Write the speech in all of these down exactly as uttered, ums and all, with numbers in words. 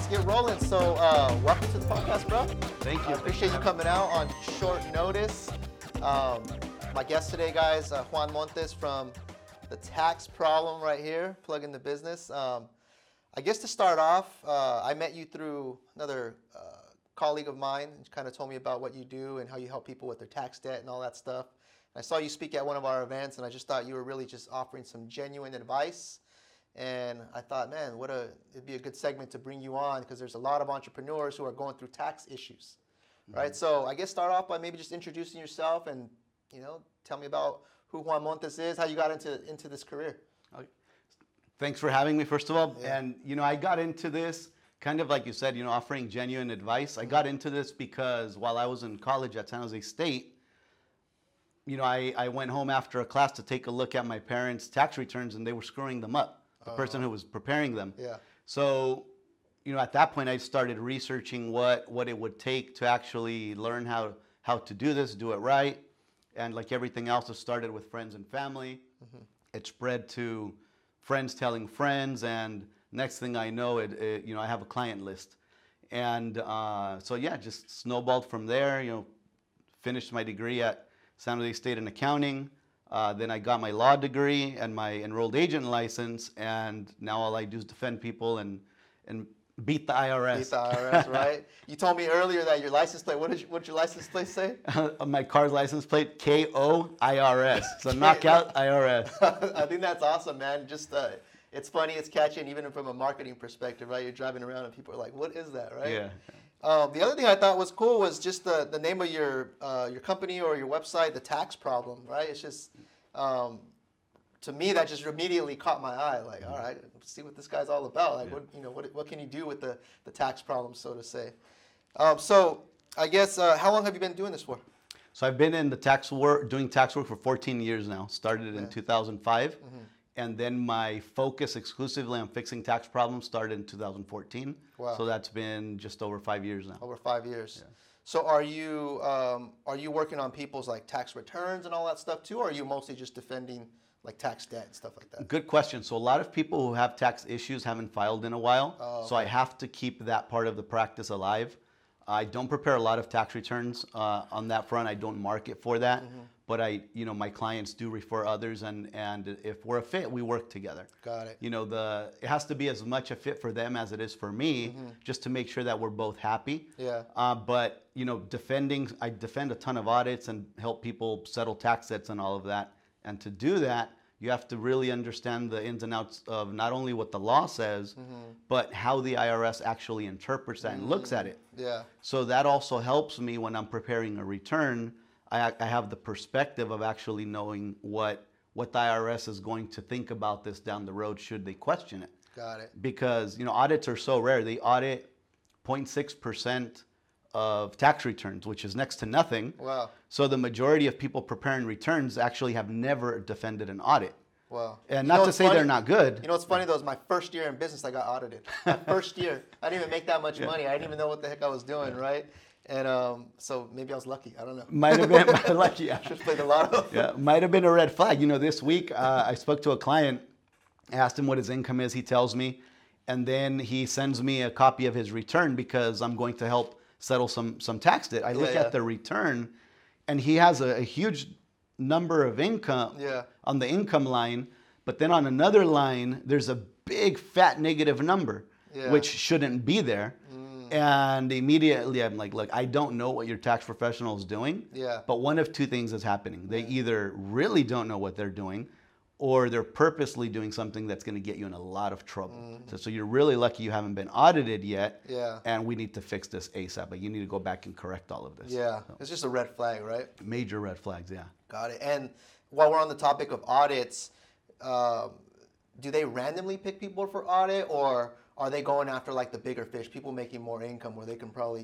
get rolling. So, uh, welcome to the podcast, bro. Thank you. I appreciate you coming out on short notice. Um, my guest today, guys, uh, Juan Montes from The Tax Problem right here, plugging the business. Um, I guess to start off, uh, I met you through another uh, colleague of mine, and kind of told me about what you do and how you help people with their tax debt and all that stuff. And I saw you speak at one of our events, and I just thought you were really just offering some genuine advice. And I thought, man, what a it'd be a good segment to bring you on, because there's a lot of entrepreneurs who are going through tax issues, mm-hmm. right? So I guess start off by maybe just introducing yourself and, you know, tell me about who Juan Montes is, how you got into into this career. Okay. Thanks for having me, first of all. Yeah. And, you know, I got into this kind of like you said, you know, offering genuine advice. I got into this because while I was in college at San Jose State, you know, I, I went home after a class to take a look at my parents' tax returns, and they were screwing them up. The person who was preparing them. Yeah. So, you know, at that point, I started researching what, what it would take to actually learn how, how to do this, do it right. And like everything else, it started with friends and family. Mm-hmm. It spread to friends telling friends. And next thing I know, it, it you know, I have a client list. And uh, so, yeah, just snowballed from there. You know, finished my degree at San Jose State in accounting. Uh, then I got my law degree and my enrolled agent license, and now all I do is defend people and and beat the I R S. Beat the I R S, right? You told me earlier that your license plate, what did what's your license plate say? My car's license plate, K O I R S. So knockout I R S. I think that's awesome, man. Just uh, it's funny, it's catchy, and even from a marketing perspective, right? You're driving around and people are like, what is that, right? Yeah. Um, the other thing I thought was cool was just the, the name of your uh, your company or your website, The Tax Problem, right? It's just, um, to me, that just immediately caught my eye. Like, all right, let's see what this guy's all about. Like, yeah. what you know, what what can you do with the, the tax problem, so to say? Um, so, I guess, uh, how long have you been doing this for? So I've been in the tax work, doing tax work for fourteen years now. Started in yeah. two thousand five. Mm-hmm. And then my focus exclusively on fixing tax problems started in two thousand fourteen. Wow. So that's been just over five years now. Over five years. Yeah. So are you um, are you working on people's like tax returns and all that stuff too, or are you mostly just defending like tax debt and stuff like that? Good question. So a lot of people who have tax issues haven't filed in a while. Oh, okay. So I have to keep that part of the practice alive. I don't prepare a lot of tax returns uh, on that front. I don't market for that. Mm-hmm. But I, you know, my clients do refer others, and, and if we're a fit, we work together. Got it. You know, the it has to be as much a fit for them as it is for me, mm-hmm. just to make sure that we're both happy. Yeah. Uh, but, you know, defending, I defend a ton of audits and help people settle tax debts and all of that. And to do that, you have to really understand the ins and outs of not only what the law says, mm-hmm. but how the I R S actually interprets that mm-hmm. and looks at it. Yeah. So that also helps me when I'm preparing a return. I, I have the perspective of actually knowing what what the I R S is going to think about this down the road should they question it. Got it. Because, you know, audits are so rare. They audit zero point six percent of tax returns, which is next to nothing. Wow. So the majority of people preparing returns actually have never defended an audit. Wow. And you not know to say funny? they're not good. You know what's funny though is my first year in business, I got audited. My first year. I didn't even make that much yeah. money. I didn't even know what the heck I was doing, yeah. right? And um, so maybe I was lucky. I don't know. Might have been lucky. Yeah. Should have played the lotto. Yeah, might have been a red flag. You know, this week uh, I spoke to a client, asked him what his income is. He tells me, and then he sends me a copy of his return because I'm going to help settle some some tax debt. I look yeah, yeah. at the return, and he has a, a huge number of income yeah. on the income line, but then on another line there's a big fat negative number, yeah. which shouldn't be there. And immediately I'm like, look, I don't know what your tax professional is doing. Yeah. But one of two things is happening. They either really don't know what they're doing, or they're purposely doing something that's going to get you in a lot of trouble. Mm-hmm. So, so you're really lucky you haven't been audited yet. Yeah. And we need to fix this ASAP. But you need to go back and correct all of this. Yeah. So, it's just a red flag, right? Major red flags, yeah. Got it. And while we're on the topic of audits, um, do they randomly pick people for audit, or are they going after like the bigger fish, people making more income where they can probably,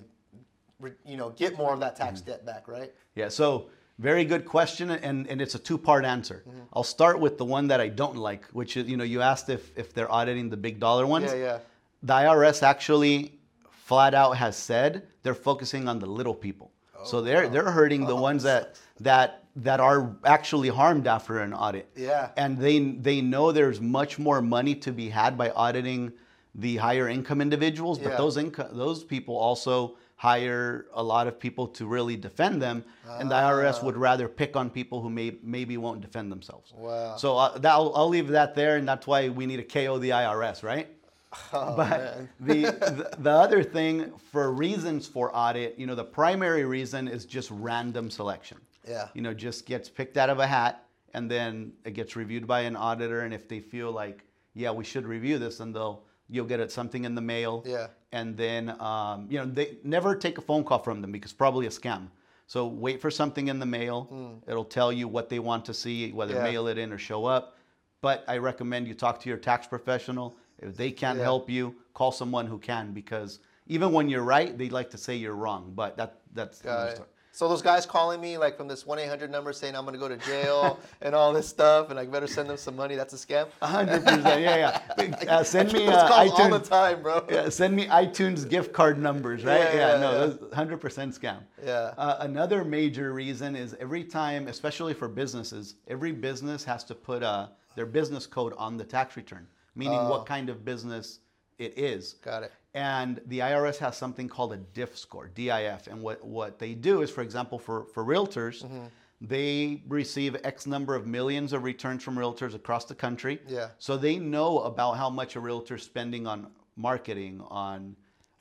you know, get more of that tax mm-hmm. debt back, right? Yeah, so very good question, and, and it's a two-part answer. Mm-hmm. I'll start with the one that I don't like, which is, you know, you asked if, if they're auditing the big dollar ones. Yeah, yeah. The I R S actually flat out has said they're focusing on the little people. Oh, so they're they're hurting the oh, ones that that that are actually harmed after an audit. Yeah. And they they know there's much more money to be had by auditing the higher income individuals, but Yeah. those income those people also hire a lot of people to really defend them, and the I R S would rather pick on people who may maybe won't defend themselves. Wow. So uh, that I'll, I'll leave that there, and that's why we need to K O the I R S, right? Oh, but man. the, the the other thing for reasons for audit, you know, the primary reason is just random selection. Yeah. You know, just gets picked out of a hat, and then it gets reviewed by an auditor, and if they feel like, yeah, we should review this, then they'll you'll get it something in the mail. Yeah. And then um, you know, they never take a phone call from them because it's probably a scam. So wait for something in the mail. Mm. It'll tell you what they want to see, whether Yeah. mail it in or show up. But I recommend you talk to your tax professional. If they can't Yeah. help you, call someone who can, because even when you're right, they like to say you're wrong. But that that's Got another it. story. So those guys calling me like from this one eight hundred number saying I'm going to go to jail and all this stuff and I better send them some money, that's a scam? one hundred percent, yeah, yeah. Uh, send me Those uh, calls all the iTunes. time, bro. Yeah, send me iTunes gift card numbers, right? Yeah, Yeah, yeah, no, yeah. that's one hundred percent scam. Yeah. Uh, another major reason is every time, especially for businesses, every business has to put uh, their business code on the tax return, meaning Oh. what kind of business it is. Got it. And the I R S has something called a D I F score, D I F. And what, what they do is, for example, for, for realtors, Mm-hmm. they receive X number of millions of returns from realtors across the country. Yeah. So they know about how much a realtor's spending on marketing, on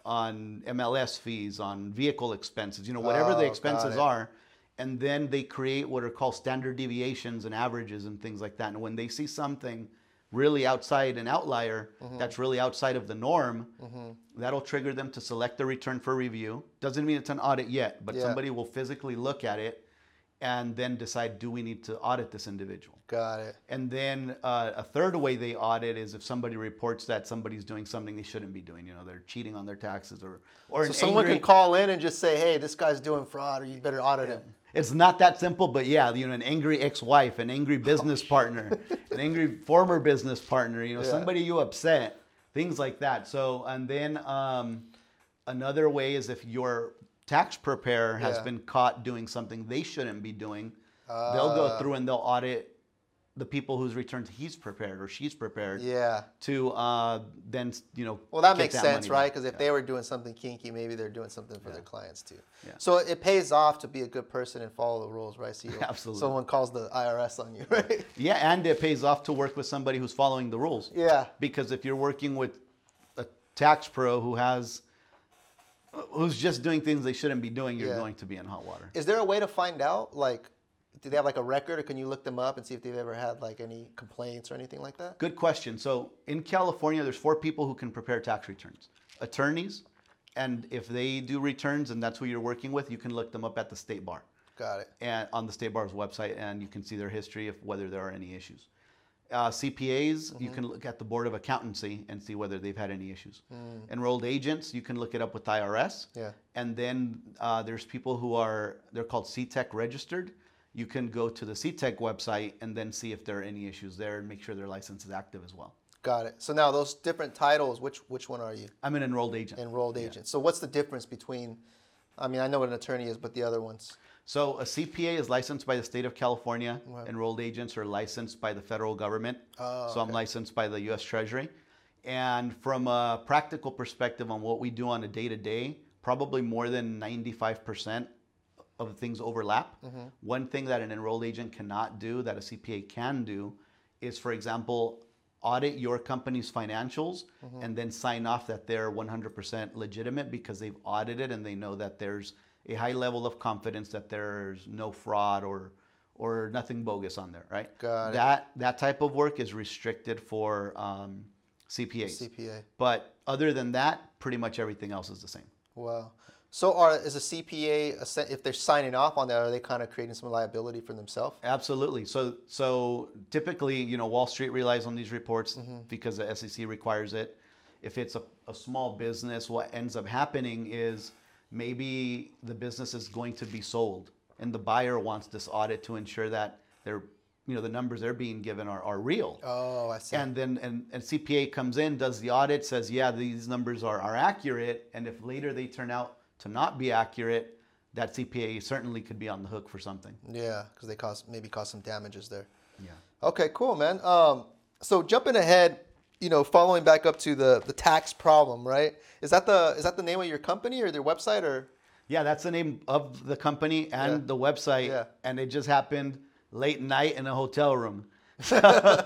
on M L S fees, on vehicle expenses, you know, whatever Oh, the got expenses it. are. And then they create what are called standard deviations and averages and things like that. And when they see something really outside an outlier Mm-hmm. that's really outside of the norm, that'll trigger them to select the return for review. Doesn't mean it's an audit yet, but Yeah. somebody will physically look at it and then decide, do we need to audit this individual? Got it. And then uh, a third way they audit is if somebody reports that somebody's doing something they shouldn't be doing. You know, they're cheating on their taxes, or or So an someone angry, can call in and just say, hey, this guy's doing fraud or you better audit him. It's not that simple, but yeah, you know, an angry ex-wife, an angry business partner, an angry former business partner, you know, Yeah. somebody you upset, things like that. So, and then um, another way is if your tax preparer has Yeah. been caught doing something they shouldn't be doing, they'll go Uh, through and they'll audit the people whose returns he's prepared or she's prepared Yeah. to uh, then, you know, Well, that get makes that sense, money right? back. Because if Yeah. they were doing something kinky, maybe they're doing something for Yeah. their clients too. Yeah. So it pays off to be a good person and follow the rules, right? So you, Absolutely. someone calls the I R S on you, right? Yeah, and it pays off to work with somebody who's following the rules. Yeah. Because if you're working with a tax pro who has who's just doing things they shouldn't be doing, you're Yeah. going to be in hot water. Is there a way to find out, like, do they have like a record, or can you look them up and see if they've ever had like any complaints or anything like that? Good question. So in California, there's four people who can prepare tax returns: attorneys, and if they do returns and that's who you're working with, you can look them up at the state bar Got it. and on the state bar's website, and you can see their history of whether there are any issues. Uh, C P As, you can look at the Board of Accountancy and see whether they've had any issues. Enrolled agents, you can look it up with I R S. Yeah. And then uh, there's people who are, they're called C TEC registered. You can go to the C TEC website and then see if there are any issues there and make sure their license is active as well. Got it. So now those different titles, which which one are you? I'm an enrolled agent. Enrolled agent. So what's the difference between? I mean, I know what an attorney is, but the other ones. So a C P A is licensed by the state of California. Enrolled agents are licensed by the federal government. Oh, so I'm licensed by the U S Treasury. And from a practical perspective on what we do on a day-to-day, probably more than ninety-five percent of things overlap. Mm-hmm. One thing that an enrolled agent cannot do that a C P A can do is, for example, audit your company's financials Mm-hmm. and then sign off that they're one hundred percent legitimate because they've audited and they know that there's a high level of confidence that there's no fraud or or nothing bogus on there, right? Got it. That that type of work is restricted for um, C P As. C P A. But other than that, pretty much everything else is the same. Wow. So are is a C P A, a se- if they're signing off on that, are they kind of creating some liability for themselves? Absolutely. So so typically, you know, Wall Street relies on these reports because the S E C requires it. If it's a, a small business, what ends up happening is maybe the business is going to be sold and the buyer wants this audit to ensure that they're, you know, the numbers they're being given are, are real. Oh, I see. And then and, and C P A comes in, does the audit, says, yeah, these numbers are, are accurate. And if later they turn out to not be accurate, that C P A certainly could be on the hook for something. Yeah, because they cause maybe cause some damages there. Yeah. Okay, cool, man. Um, so jumping ahead, you know, following back up to the the tax problem, right? Is that the is that the name of your company or their website or? Yeah, that's the name of the company and Yeah. the website. Yeah. And it just happened late night in a hotel room. So,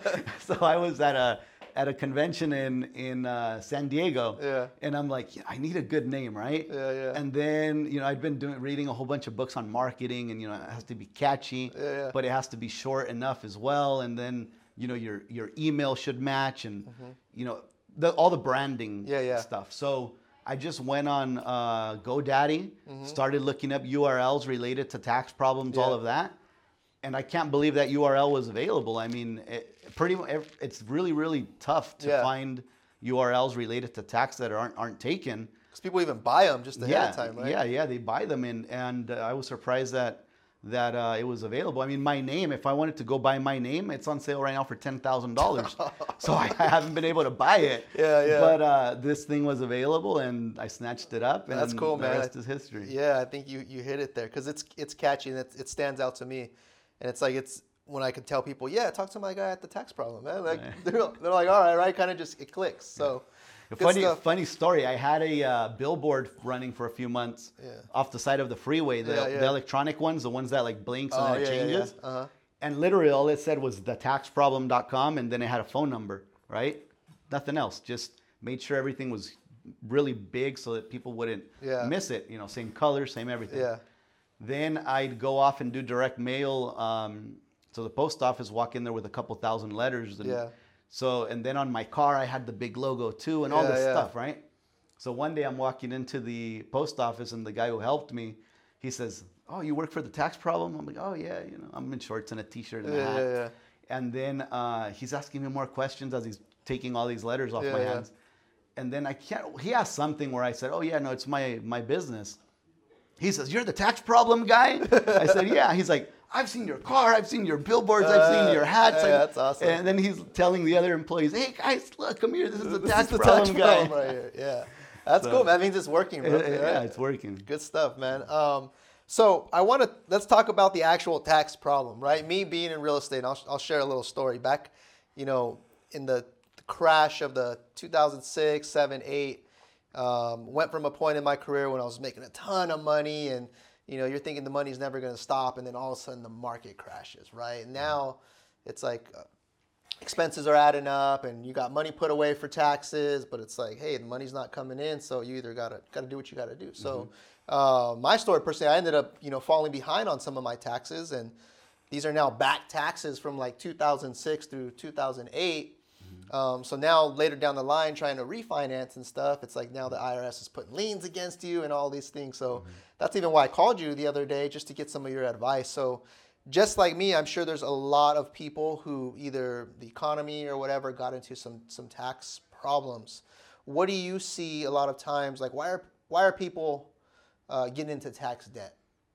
so I was at a at a convention in in uh, San Diego. Yeah. And I'm like, yeah, I need a good name, right? Yeah, yeah. And then you know I'd been doing reading a whole bunch of books on marketing, and you know it has to be catchy, Yeah, yeah. but it has to be short enough as well. And then you know your your email should match, and you know the, all the branding Yeah, yeah. stuff. So I just went on uh, GoDaddy, started looking up U R Ls related to tax problems, all Yeah. of that, and I can't believe that U R L was available. I mean, it, pretty mu- ev- it's really really tough to Yeah. find U R Ls related to tax that aren't aren't taken. Because people even buy them just ahead Yeah, of time, right? yeah, yeah. They buy them, and and uh, I was surprised that that uh, it was available. I mean, my name. If I wanted to go buy my name, it's on sale right now for ten thousand dollars. So I, I haven't been able to buy it. Yeah, yeah. But uh, this thing was available, and I snatched it up. And That's cool, the man. rest is history. Yeah, I think you, you hit it there because it's it's catchy and it, it stands out to me, and it's like it's when I can tell people, yeah, talk to my guy at the tax problem, man. Like Yeah. they're, they're like, all right, right, kind of just it clicks. So A good funny, stuff. funny story. I had a uh, billboard running for a few months Yeah. off the side of the freeway. The, Yeah, yeah. the electronic ones, the ones that like blinks and Oh, then it yeah, yeah, changes. yeah. Uh-huh. And literally all it said was the tax problem dot com, and then it had a phone number, right? Nothing else. Just made sure everything was really big so that people wouldn't Yeah. miss it. You know, same color, same everything. Yeah. Then I'd go off and do direct mail. Um, so the post office, walk in there with a couple thousand letters. And Yeah. So, and then on my car, I had the big logo too and all Yeah, this yeah. stuff, right? So one day I'm walking into the post office, and the guy who helped me, he says, "Oh, you work for the tax problem?" I'm like, "Oh yeah, you know, I'm in shorts and a t-shirt and a Yeah, hat." yeah, yeah. And then uh, he's asking me more questions as he's taking all these letters off Yeah, my yeah. hands. And then I can't, he asked something where I said, "Oh yeah, no, it's my, my business." He says, "You're the tax problem guy?" I said, "Yeah." He's like, "I've seen your car, I've seen your billboards, I've Uh, seen your hats." yeah, I've-" that's awesome. And then he's telling the other employees, "Hey guys, look, come here. This is the This tax is the problem tax guy." problem right here. Yeah. That's So- cool. That means it's working, bro. Yeah, right? it's working. Good stuff, man. Um, so I want to let's talk about the actual tax problem, right? Me being in real estate, I'll, I'll share a little story. Back, you know, in the, the crash of the two thousand six, seven, eight, um, went from a point in my career when I was making a ton of money, and you know, you're thinking the money's never going to stop, and then all of a sudden the market crashes, right? And now it's like uh, expenses are adding up, and you got money put away for taxes, but it's like, hey, the money's not coming in, so you either gotta gotta do what you gotta do. So, uh, my story personally, I ended up, you know, falling behind on some of my taxes, and these are now back taxes from like two thousand six through two thousand eight. Um, so now later down the line, trying to refinance and stuff, it's like now the I R S is putting liens against you and all these things. So that's even why I called you the other day, just to get some of your advice. So just like me, I'm sure there's a lot of people who either the economy or whatever got into some some tax problems. What do you see a lot of times? Like, why are why are people uh, getting into tax debt?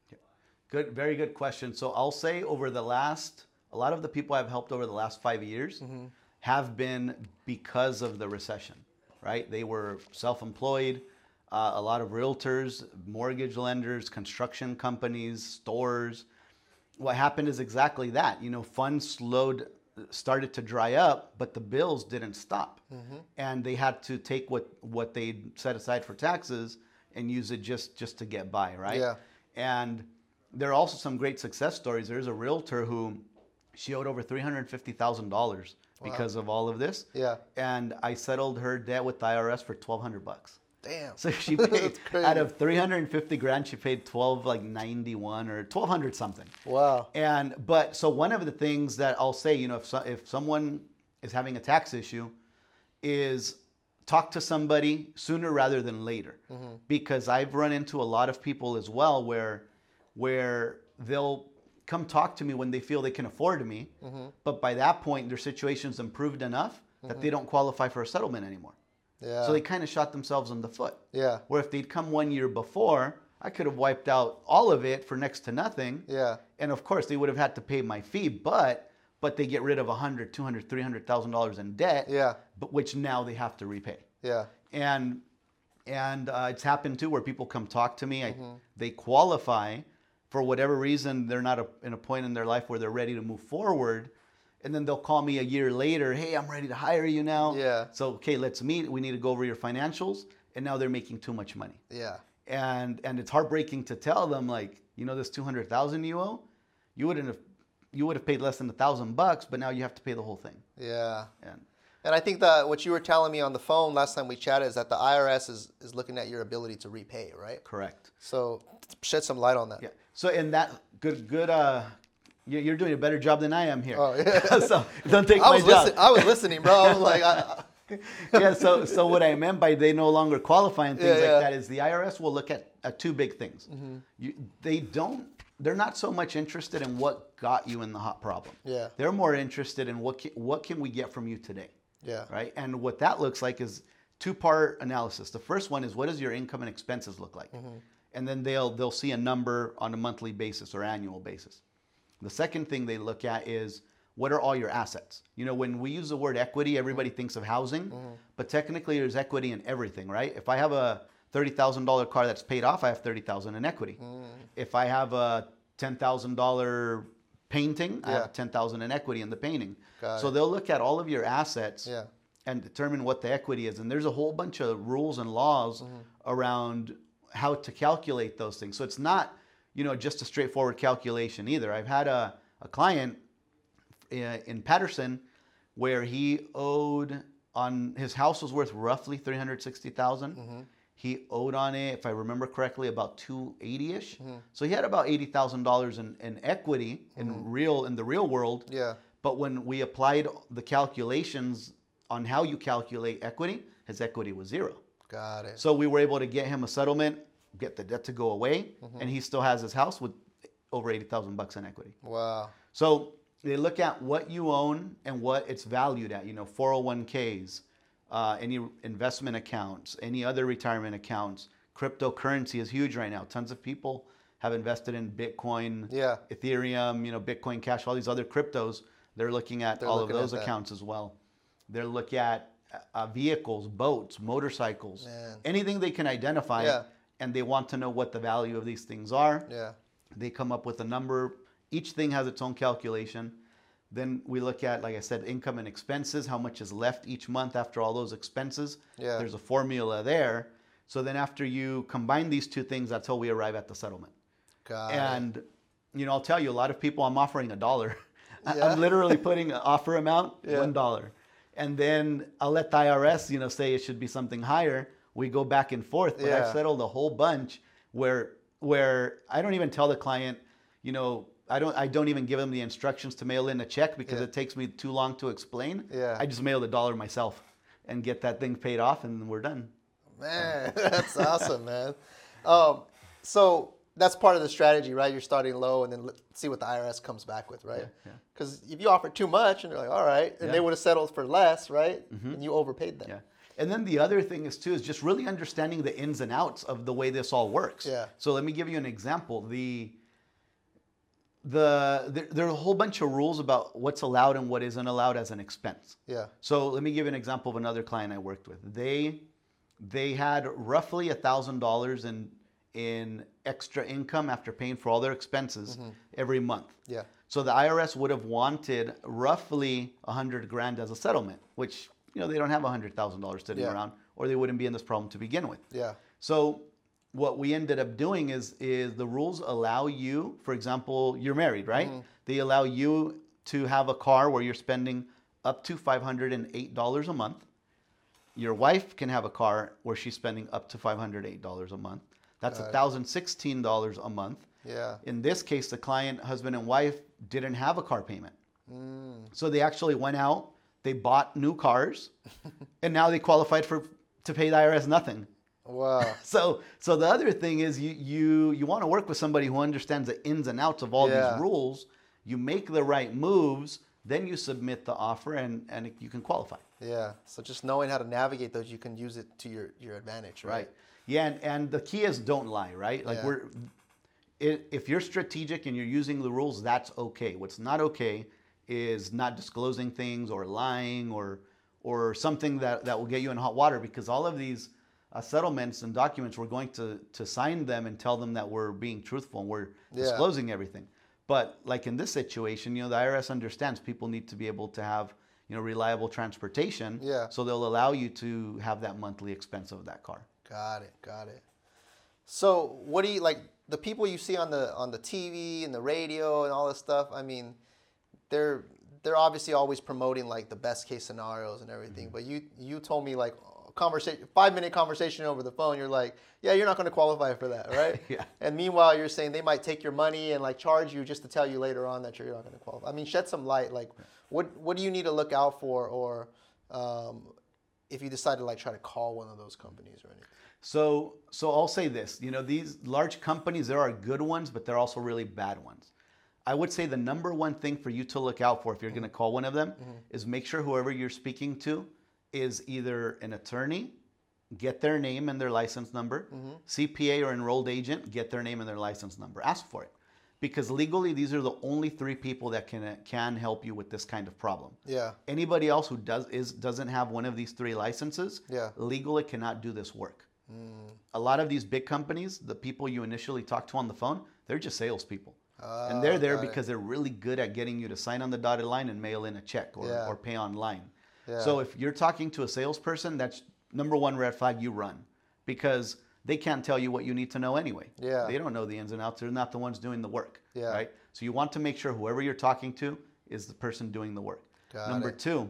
Good, very good question. So I'll say over the last, a lot of the people I've helped over the last five years have been because of the recession, right? They were self-employed, uh, a lot of realtors, mortgage lenders, construction companies, stores. What happened is exactly that. You know, funds slowed, started to dry up, but the bills didn't stop. And they had to take what, what they set aside for taxes and use it just, just to get by, right? Yeah. And there are also some great success stories. There's a realtor who, she owed over three hundred fifty thousand dollars because of all of this. Yeah. And I settled her debt with the I R S for twelve hundred bucks. Damn. So she paid, That's crazy. out of three hundred fifty grand, she paid twelve like ninety-one or twelve hundred something. Wow. And but so one of the things that I'll say, you know, if so, if someone is having a tax issue, is talk to somebody sooner rather than later, because I've run into a lot of people as well where where they'll come talk to me when they feel they can afford me, but by that point their situation's improved enough that they don't qualify for a settlement anymore. Yeah. So they kind of shot themselves in the foot. Yeah. Where if they'd come one year before, I could have wiped out all of it for next to nothing. Yeah. And of course, they would have had to pay my fee, but but they get rid of one hundred, two hundred, three hundred thousand dollars in debt, Yeah. but which now they have to repay. Yeah. And and uh, it's happened too where people come talk to me. I, they qualify for whatever reason. They're not a, in a point in their life where they're ready to move forward, And then they'll call me a year later. Hey, I'm ready to hire you now. Yeah. So, okay, let's meet. We need to go over your financials. And now they're making too much money. Yeah. And and it's heartbreaking to tell them, like, you know, this two hundred thousand you owe, you wouldn't have, you would have paid less than a thousand bucks, but now you have to pay the whole thing. Yeah. And And I think that what you were telling me on the phone last time we chatted is that the I R S is, is looking at your ability to repay, right? correct. So shed some light on that. Yeah. So in that good good uh, you- you're doing a better job than I am here. Oh, yeah. So don't take I my was job. listen, I was listening, bro. I was like, I, Yeah. So so what I meant by they no longer qualify and things Yeah, like yeah. that is the I R S will look at, at two big things. Mm-hmm. You, they don't. They're not so much interested in what got you in the hot problem. Yeah. They're more interested in what can, what can we get from you today. yeah. Right? And what that looks like is two-part analysis. The first one is what does your income and expenses look like? Mm-hmm. And then they'll they'll see a number on a monthly basis or annual basis. The second thing they look at is what are all your assets? You know, when we use the word equity, everybody thinks of housing, but technically there's equity in everything, right? If I have a thirty thousand dollars car that's paid off, I have thirty thousand dollars in equity. If I have a ten thousand dollars painting, I Yeah. have ten thousand dollars in equity in the painting. Got So it. they'll look at all of your assets Yeah. and determine what the equity is. And there's a whole bunch of rules and laws around how to calculate those things. So it's not, you know, just a straightforward calculation either. I've had a, a client uh, in Patterson where he owed on his house was worth roughly three hundred sixty thousand dollars. He owed on it, if I remember correctly, about two eighty-ish. So he had about eighty thousand dollars in, in equity in real in the real world. Yeah. But when we applied the calculations on how you calculate equity, his equity was zero. Got it. So we were able to get him a settlement, get the debt to go away, and he still has his house with over eighty thousand bucks in equity. Wow. So they look at what you own and what it's valued at. You know, four oh one k's, uh, any investment accounts, any other retirement accounts. Cryptocurrency is huge right now. Tons of people have invested in Bitcoin, Yeah. Ethereum, you know, Bitcoin Cash, all these other cryptos. They're looking at They're all looking of at those that. accounts as well. They're looking at uh, vehicles, boats, motorcycles, Man. anything they can identify, Yeah. and they want to know what the value of these things are. Yeah. They come up with a number. Each thing has its own calculation. Then we look at, like I said, income and expenses, how much is left each month after all those expenses. Yeah. There's a formula there. So then after you combine these two things, that's how we arrive at the settlement. Got it. And, you know, I'll tell you, a lot of people, I'm offering a dollar. I- Yeah. I'm literally putting an offer amount, Yeah. one dollar. And then I'll let the I R S, you know, say it should be something higher. We go back and forth. But Yeah. I've settled a whole bunch where where I don't even tell the client, you know, I don't I don't even give them the instructions to mail in a check because Yeah. it takes me too long to explain. Yeah. I just mail the dollar myself and get that thing paid off and we're done. Man, that's awesome, man. Um, so that's part of the strategy, right? You're starting low and then let- see what the I R S comes back with, right? Yeah, yeah. Because if you offer too much and they're like, all right, and they Yeah. would have settled for less, right? And you overpaid them. Yeah. And then the other thing is too is just really understanding the ins and outs of the way this all works. Yeah. So let me give you an example. The the there, there are a whole bunch of rules about what's allowed and what isn't allowed as an expense. Yeah. So let me give you an example of another client I worked with. They they had roughly a thousand dollars in in extra income after paying for all their expenses every month. Yeah. So the I R S would have wanted roughly a hundred grand as a settlement, which you know they don't have a hundred thousand dollars sitting Yeah. around, or they wouldn't be in this problem to begin with. Yeah. So what we ended up doing is is the rules allow you, for example, you're married, right? They allow you to have a car where you're spending up to five hundred eight dollars a month. Your wife can have a car where she's spending up to five hundred eight dollars a month. That's Got it. one thousand sixteen dollars a month. Yeah. In this case, the client, husband and wife, didn't have a car payment. Mm. So they actually went out, they bought new cars, and now they qualified for to pay the I R S nothing. Wow. So so the other thing is you you you want to work with somebody who understands the ins and outs of all Yeah. these rules. You make the right moves, then you submit the offer, and and you can qualify. Yeah. So just knowing how to navigate those, you can use it to your, your advantage, right? Right. Yeah, and, and the key is don't lie, right? Like Yeah. we're i- if you're strategic and you're using the rules, that's okay. What's not okay is not disclosing things or lying or or something that, that will get you in hot water, because all of these uh, settlements and documents, we're going to, to sign them and tell them that we're being truthful and we're Yeah. disclosing everything. But like in this situation, you know, the I R S understands people need to be able to have, you know, reliable transportation. Yeah. So they'll allow you to have that monthly expense of that car. Got it. Got it. So what do you like? The people you see on the on the T V and the radio and all this stuff. I mean, they're they're obviously always promoting like the best case scenarios and everything. Mm-hmm. But you you told me like conversation five minute conversation over the phone. You're like, yeah, you're not going to qualify for that, right? Yeah. And meanwhile, you're saying they might take your money and like charge you just to tell you later on that you're not going to qualify. I mean, shed some light. Like, what what do you need to look out for, or um, if you decide to like try to call one of those companies or anything? So, so I'll say this, you know, these large companies, there are good ones, but there are also really bad ones. I would say the number one thing for you to look out for if you're mm-hmm. going to call one of them mm-hmm. is make sure whoever you're speaking to is either an attorney, get their name and their license number, mm-hmm. C P A or enrolled agent, get their name and their license number. Ask for it. Because legally, these are the only three people that can can help you with this kind of problem. Yeah. Anybody else who does is doesn't have one of these three licenses, yeah. legally cannot do this work. Mm. A lot of these big companies, the people you initially talk to on the phone, they're just salespeople. Uh, and they're there because it. they're really good at getting you to sign on the dotted line and mail in a check or, yeah. or pay online. Yeah. So if you're talking to a salesperson, that's number one red flag, you run. Because they can't tell you what you need to know anyway. Yeah. They don't know the ins and outs. They're not the ones doing the work. Yeah. Right? So you want to make sure whoever you're talking to is the person doing the work. Got Number it. two,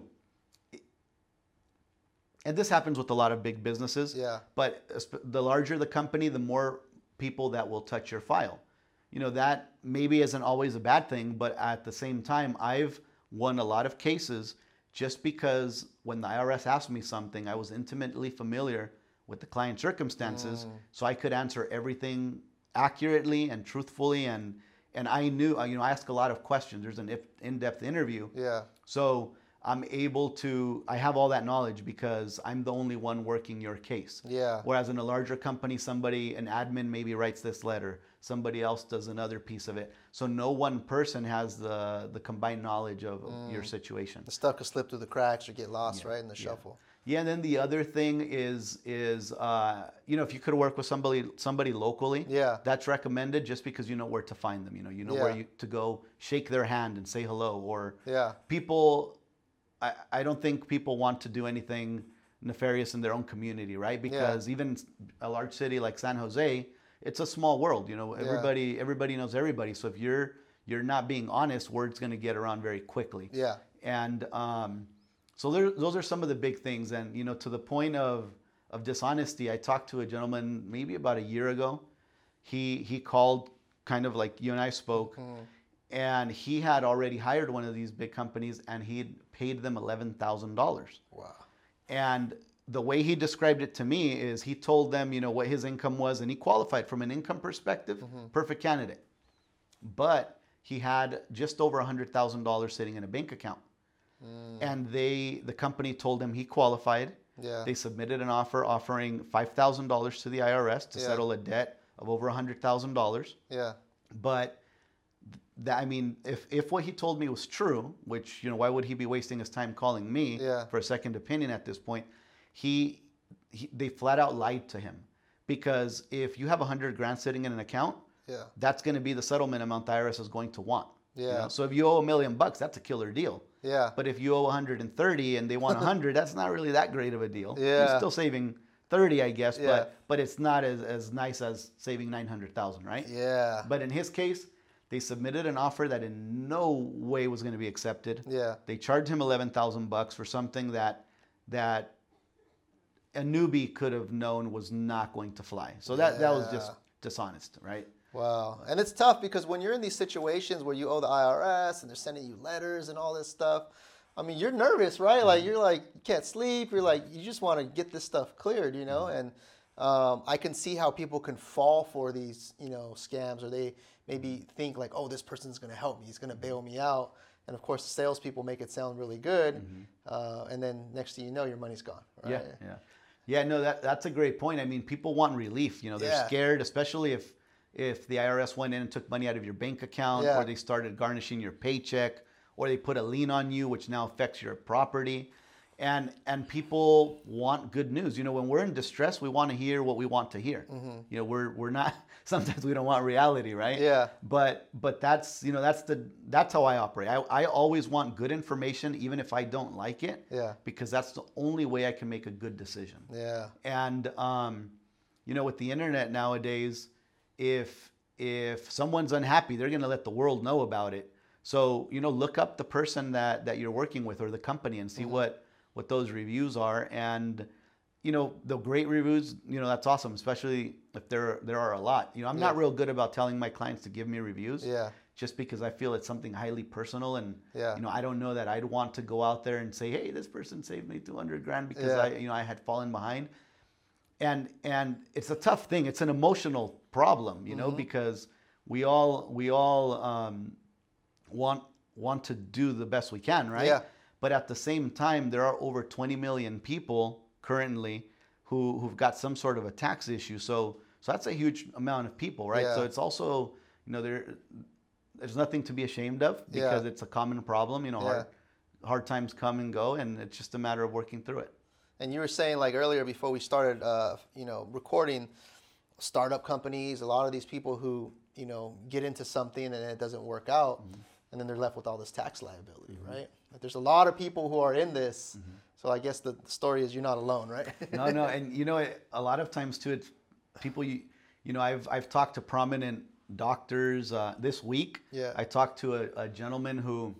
and this happens with a lot of big businesses, yeah. but the larger the company, the more people that will touch your file. You know, that maybe isn't always a bad thing, but at the same time, I've won a lot of cases just because when the I R S asked me something, I was intimately familiar with the client circumstances, mm. so I could answer everything accurately and truthfully, and and I knew, you know, I ask a lot of questions. There's an in-depth interview. Yeah. So I'm able to, I have all that knowledge because I'm the only one working your case. Yeah. Whereas in a larger company, somebody, an admin maybe writes this letter, somebody else does another piece of it. So no one person has the, the combined knowledge of, mm. of your situation. The stuff could slip through the cracks or get lost, yeah. right, in the yeah. shuffle. Yeah, and then the other thing is, is uh, you know, if you could work with somebody somebody locally, yeah. that's recommended just because you know where to find them. You know, you know yeah. where you to go shake their hand and say hello. Or yeah. people, I, I don't think people want to do anything nefarious in their own community, right? Because yeah. even a large city like San Jose, it's a small world. You know, everybody yeah. everybody knows everybody. So if you're you're not being honest, word's going to get around very quickly. Yeah. And um, so there, those are some of the big things. And, you know, to the point of, of dishonesty, I talked to a gentleman maybe about a year ago. He, he called kind of like you and I spoke, mm-hmm. and he had already hired one of these big companies and he had paid them eleven thousand dollars. Wow. And the way he described it to me is he told them, you know, what his income was, and he qualified from an income perspective, mm-hmm. perfect candidate. But he had just over one hundred thousand dollars sitting in a bank account. Mm. And they, the company told him he qualified. Yeah. They submitted an offer offering five thousand dollars to the I R S to yeah. settle a debt of over one hundred thousand dollars. Yeah. But that, I mean, if, if what he told me was true, which, you know, why would he be wasting his time calling me yeah. for a second opinion at this point? He, he, they flat out lied to him. Because if you have one hundred grand sitting in an account, yeah. that's going to be the settlement amount the I R S is going to want. Yeah. You know? So if you owe a million bucks, that's a killer deal. Yeah. But if you owe one hundred thirty and they want one hundred, that's not really that great of a deal. Yeah. You're still saving thirty, I guess, yeah. but but it's not as, as nice as saving nine hundred thousand, right? Yeah. But in his case, they submitted an offer that in no way was going to be accepted. Yeah. They charged him eleven thousand bucks for something that that a newbie could have known was not going to fly. So that, yeah. that was just dishonest, right? Wow. And it's tough because when you're in these situations where you owe the I R S and they're sending you letters and all this stuff, I mean, you're nervous, right? Like, you're like, you can't sleep. You're like, you just want to get this stuff cleared, you know? And um, I can see how people can fall for these, you know, scams, or they maybe think like, oh, this person's going to help me. He's going to bail me out. And of course, the salespeople make it sound really good. Mm-hmm. Uh, and then next thing you know, your money's gone, right? Yeah, yeah. Yeah, no, that, that's a great point. I mean, people want relief. You know, they're yeah. scared, especially if if the I R S went in and took money out of your bank account, yeah. or they started garnishing your paycheck, or they put a lien on you, which now affects your property. And and people want good news. You know, when we're in distress, we want to hear what we want to hear. Mm-hmm. You know, we're we're not. Sometimes we don't want reality, right? Yeah. But but that's you know that's the that's how I operate. I I always want good information, even if I don't like it. Yeah. Because that's the only way I can make a good decision. Yeah. And um, you know, with the internet nowadays, if if someone's unhappy, they're gonna let the world know about it. So you know, look up the person that that you're working with or the company and see mm-hmm. what. what those reviews are. And you know, the great reviews, you know, that's awesome, especially if there there are a lot. You know, I'm yeah. not real good about telling my clients to give me reviews. Yeah. Just because I feel it's something highly personal, and yeah. you know, I don't know that I'd want to go out there and say, hey, this person saved me two hundred grand because yeah. I you know I had fallen behind. And and it's a tough thing. It's an emotional problem, you know, mm-hmm. because we all we all um, want want to do the best we can, right? Yeah. But at the same time, there are over twenty million people currently who, who've got some sort of a tax issue. So so that's a huge amount of people, right? Yeah. So it's also, you know, there there's nothing to be ashamed of because yeah. it's a common problem. You know, yeah. hard, hard times come and go, and it's just a matter of working through it. And you were saying, like earlier before we started, uh, you know, recording, startup companies, a lot of these people who, you know, get into something and it doesn't work out, mm-hmm. and then they're left with all this tax liability, mm-hmm. right? There's a lot of people who are in this, mm-hmm. so I guess the story is you're not alone, right? no, no, and you know, a lot of times too, it's people. You, you know, I've I've talked to prominent doctors uh, this week. Yeah. I talked to a, a gentleman who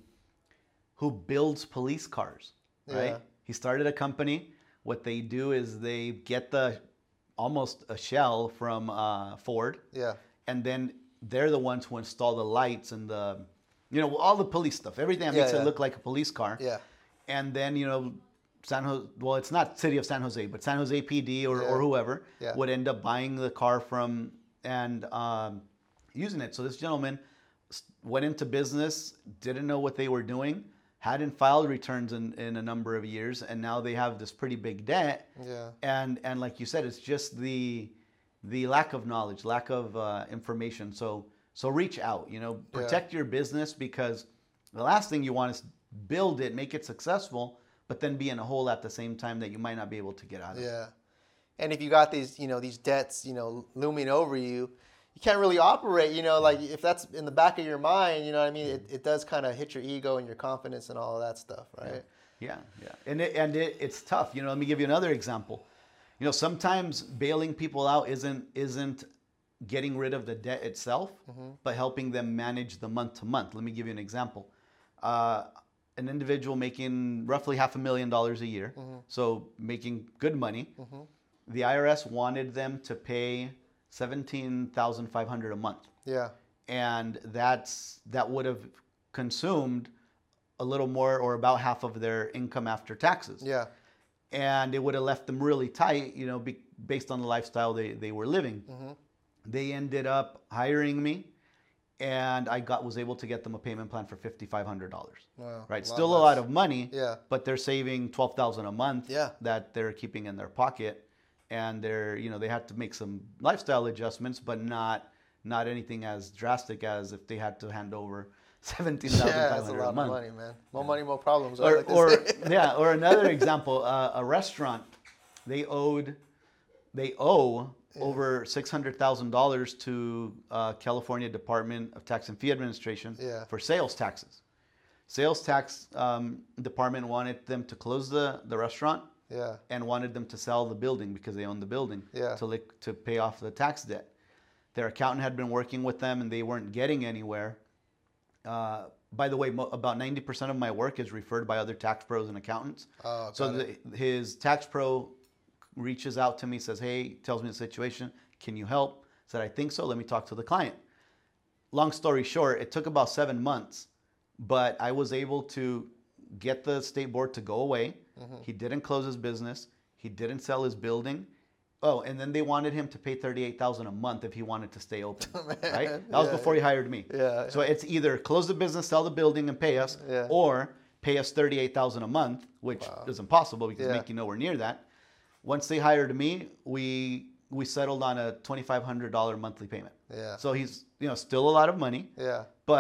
who builds police cars. Right. Yeah. He started a company. What they do is they get the almost a shell from uh, Ford. Yeah. And then they're the ones who install the lights and the you know, all the police stuff, everything that makes yeah, yeah. it look like a police car. Yeah. And then, you know, San Jose, well, it's not City of San Jose, but San Jose P D or, yeah. or whoever yeah. would end up buying the car from and um, using it. So this gentleman went into business, didn't know what they were doing, hadn't filed returns in, in a number of years, and now they have this pretty big debt. Yeah. And and like you said, it's just the the lack of knowledge, lack of uh, information. So So reach out, you know, protect yeah. your business, because the last thing you want is build it, make it successful, but then be in a hole at the same time that you might not be able to get out of. Yeah. And if you got these, you know, these debts, you know, looming over you, you can't really operate, you know, like if that's in the back of your mind, you know what I mean? It, it does kind of hit your ego and your confidence and all of that stuff, right? Yeah, yeah. yeah. And, it, and it, it's tough. You know, let me give you another example. You know, sometimes bailing people out isn't isn't getting rid of the debt itself, mm-hmm. but helping them manage the month to month. Let me give you an example. Uh, an individual making roughly half a million dollars a year, mm-hmm. so making good money. Mm-hmm. The I R S wanted them to pay seventeen thousand five hundred dollars a month. Yeah. And that's that would have consumed a little more, or about half of their income after taxes. Yeah. And it would have left them really tight, you know, be, based on the lifestyle they, they were living. Mm-hmm. They ended up hiring me, and I got was able to get them a payment plan for fifty-five hundred dollars. Wow. Right, still a lot of money. Yeah. But they're saving twelve thousand dollars a month. Yeah. That they're keeping in their pocket, and they're you know they had to make some lifestyle adjustments, but not not anything as drastic as if they had to hand over seventeen thousand five hundred dollars yeah, a month. Of money, man. More yeah. money, more problems. Or, like or yeah, or another example, uh, a restaurant, they owed, they owe. Yeah. over six hundred thousand dollars to uh, California Department of Tax and Fee Administration yeah. for sales taxes. Sales tax um, department wanted them to close the, the restaurant yeah. and wanted them to sell the building because they owned the building yeah. to, to pay off the tax debt. Their accountant had been working with them and they weren't getting anywhere. Uh, by the way, mo- about ninety percent of my work is referred by other tax pros and accountants. Oh, so the, his tax pro reaches out to me, says, hey, tells me the situation. Can you help? I said, I think so. Let me talk to the client. Long story short, it took about seven months, but I was able to get the state board to go away. Mm-hmm. He didn't close his business. He didn't sell his building. Oh, and then they wanted him to pay thirty-eight thousand dollars a month if he wanted to stay open, right? That was yeah, before he hired me. Yeah. So it's either close the business, sell the building and pay us, yeah. or pay us thirty-eight thousand dollars a month, which wow. is impossible because yeah. making nowhere near that. Once they hired me, we we settled on a twenty-five hundred dollars monthly payment. Yeah. So he's, you know, still a lot of money. Yeah. But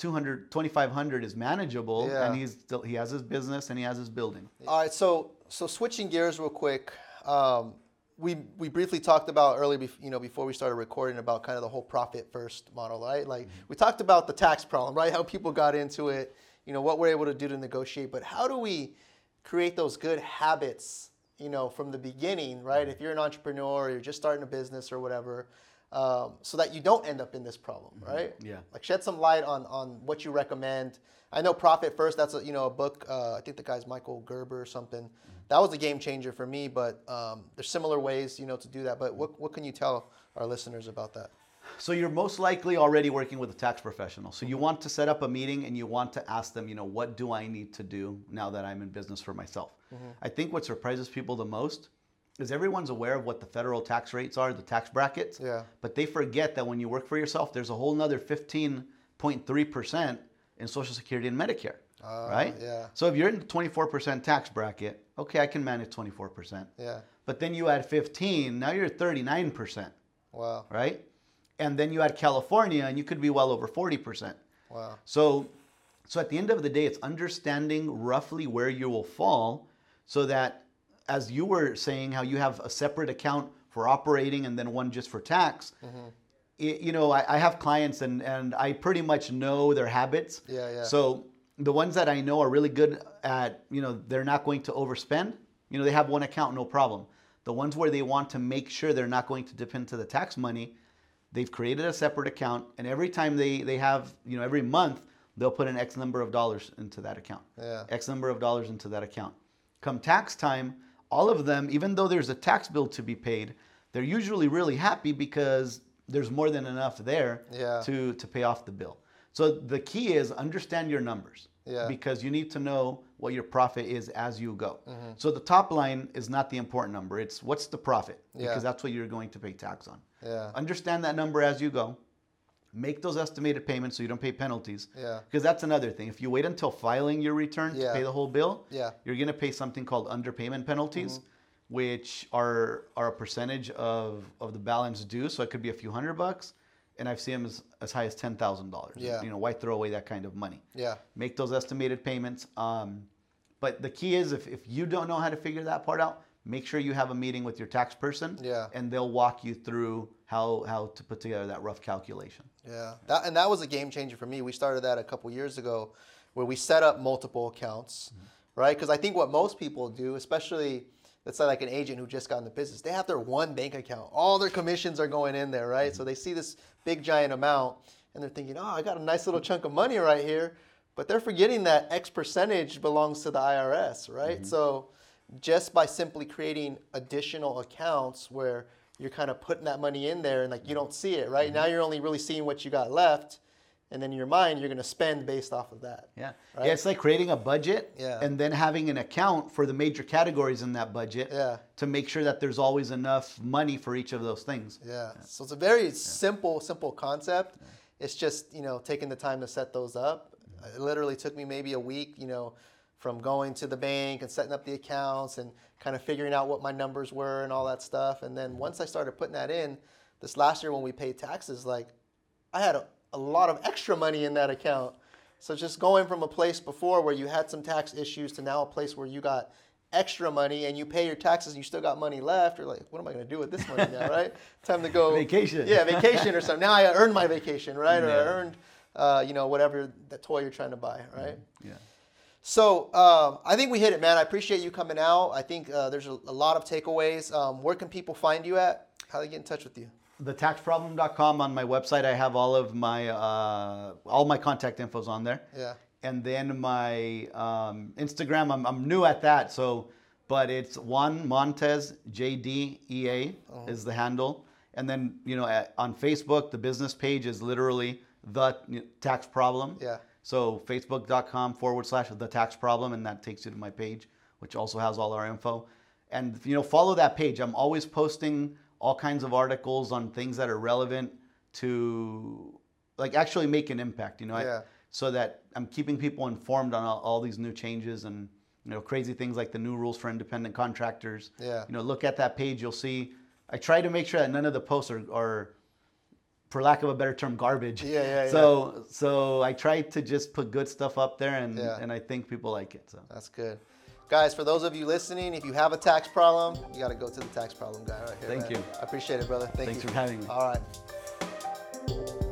two hundred, twenty-five hundred is manageable, Yeah. and he's still, he has his business and he has his building. All right, so so switching gears real quick, um, we we briefly talked about earlier, bef- you know, before we started recording about kind of the whole profit first model, right? Like Mm-hmm. we talked about the tax problem, right? How people got into it, you know, what we're able to do to negotiate, but how do we create those good habits, you know, from the beginning, right? If you're an entrepreneur or you're just starting a business or whatever, um, so that you don't end up in this problem, right? Yeah. Like shed some light on on what you recommend. I know Profit First. That's a you know a book. Uh, I think the guy's Michael Gerber or something. That was a game changer for me. But um, there's similar ways you know to do that. But what what can you tell our listeners about that? So you're most likely already working with a tax professional. So you want to set up a meeting and you want to ask them, you know, what do I need to do now that I'm in business for myself? Mm-hmm. I think what surprises people the most is everyone's aware of what the federal tax rates are, the tax brackets. Yeah. But they forget that when you work for yourself, there's a whole nother fifteen point three percent in Social Security and Medicare, Uh, right? yeah. So if you're in the twenty-four percent tax bracket, okay, I can manage twenty-four percent. Yeah. But then you add fifteen, now you're thirty-nine percent, Wow. right? And then you add California and you could be well over forty percent. Wow. So, so at the end of the day, it's understanding roughly where you will fall so that, as you were saying, how you have a separate account for operating and then one just for tax. Mm-hmm. It, you know, I, I have clients and, and I pretty much know their habits. Yeah, yeah. So the ones that I know are really good at, you know, they're not going to overspend. You know, they have one account, no problem. The ones where they want to make sure they're not going to dip into the tax money, they've created a separate account, and every time they, they have, you know, every month, they'll put an X number of dollars into that account. Yeah. X number of dollars into that account. Come tax time, all of them, even though there's a tax bill to be paid, they're usually really happy because there's more than enough there Yeah. to, to pay off the bill. So the key is understand your numbers. Yeah. Because you need to know what your profit is as you go. Mm-hmm. So the top line is not the important number. It's what's the profit, Yeah. because that's what you're going to pay tax on. Yeah. Understand that number as you go. Make those estimated payments so you don't pay penalties. Yeah. Because that's another thing. If you wait until filing your return Yeah. to pay the whole bill, Yeah. you're going to pay something called underpayment penalties, which are are a percentage of, of the balance due. So it could be a few hundred bucks, and I've seen them as, as high as ten thousand dollars. Yeah. You know, why throw away that kind of money? Yeah. Make those estimated payments. Um, but the key is if, if you don't know how to figure that part out, make sure you have a meeting with your tax person, Yeah. and they'll walk you through how, how to put together that rough calculation. Yeah, that, and that was a game changer for me. We started that a couple years ago where we set up multiple accounts, mm-hmm. right? Because I think what most people do, especially let's say like an agent who just got in the business, they have their one bank account. All their commissions are going in there, right? Mm-hmm. So they see this big giant amount and they're thinking, oh, I got a nice little chunk of money right here. But they're forgetting that X percentage belongs to the I R S, right? Mm-hmm. So just by simply creating additional accounts where you're kind of putting that money in there and like you don't see it, right? Mm-hmm. Now you're only really seeing what you got left, and then in your mind you're going to spend based off of that. Yeah, right? yeah. It's like creating a budget, yeah. and then having an account for the major categories in that budget, yeah. to make sure that there's always enough money for each of those things. Yeah. yeah. So it's a very yeah. simple, simple concept. Yeah. It's just you know taking the time to set those up. It literally took me maybe a week, you know, from going to the bank and setting up the accounts and kind of figuring out what my numbers were and all that stuff. And then once I started putting that in, this last year when we paid taxes, like I had a, a lot of extra money in that account. So just going from a place before where you had some tax issues to now a place where you got extra money and you pay your taxes and you still got money left, you're like, what am I going to do with this money now, right? Time to go. Vacation. Yeah, vacation or something. Now I earned my vacation, right? Yeah. Or I earned, uh, you know, whatever the toy you're trying to buy, right? Yeah. So um, I think we hit it, man. I appreciate you coming out. I think uh, there's a, a lot of takeaways. Um, where can people find you at? How do they get in touch with you? the tax problem dot com on my website. I have all of my uh, all my contact infos on there. Yeah. And then my um, Instagram, I'm, I'm new at that, so but it's Juan Montes J D E A oh. is the handle. And then you know at, on Facebook, the business page is literally the tax problem. Yeah. So facebook.com forward slash the tax problem, and that takes you to my page, which also has all our info. And you know, follow that page. I'm always posting all kinds of articles on things that are relevant to, like, actually make an impact. You know, yeah. I, so that I'm keeping people informed on all, all these new changes and you know crazy things like the new rules for independent contractors. Yeah. You know, look at that page. You'll see. I try to make sure that none of the posts are, are for lack of a better term, garbage. Yeah, yeah, yeah. So so I try to just put good stuff up there, and Yeah. and I think people like it. So That's good. Guys, for those of you listening, if you have a tax problem, you got to go to the tax problem guy right here. Thank man. you. I appreciate it, brother. Thank Thanks you. for having me. All right.